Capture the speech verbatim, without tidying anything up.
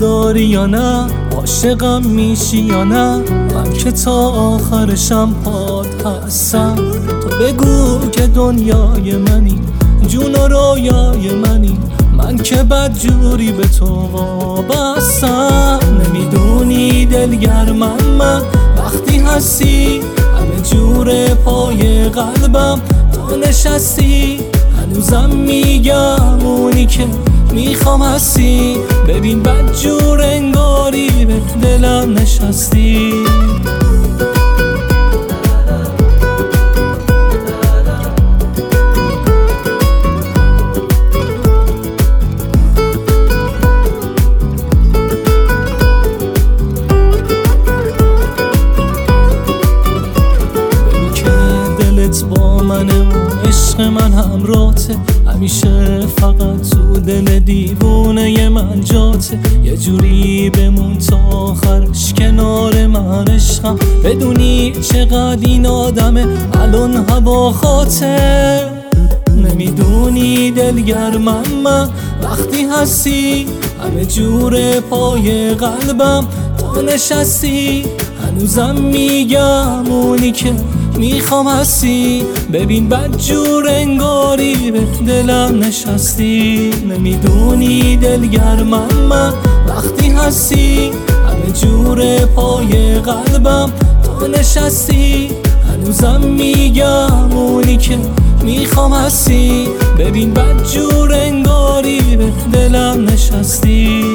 داری یا نه، عاشقم میشی یا نه، من که تا آخرشم پات هستم. تو بگو که دنیای منی، جون و رویای منی، من که بدجوری به تو وابستم. نمیدونی دلگرمم من وقتی هستی، همه جور پای قلبم تو نشستی. هنوزم میگم اونی که میخوام هستی، ببین بدجور انگاری به دلم نشستی. با منه و عشق من همراته، همیشه فقط تو دل دیوونه من جاته. یه جوری بمون تا آخرش کنار من عشقم، بدونی چقدر این آدمه الان هوا خاطر. نمیدونی دلگرمم من وقتی هستی، همه جور پای قلبم تو نشستی. هنوزم میگم اونی که میخوام هستی، ببین بدجور انگاری به دلم نشستی. نمیدونی دلگرمم من وقتی هستی، همه جور پای قلبم تو نشستی. هنوزم میگم اونی که میخوام هستی، ببین بدجور انگاری به دلم نشستی.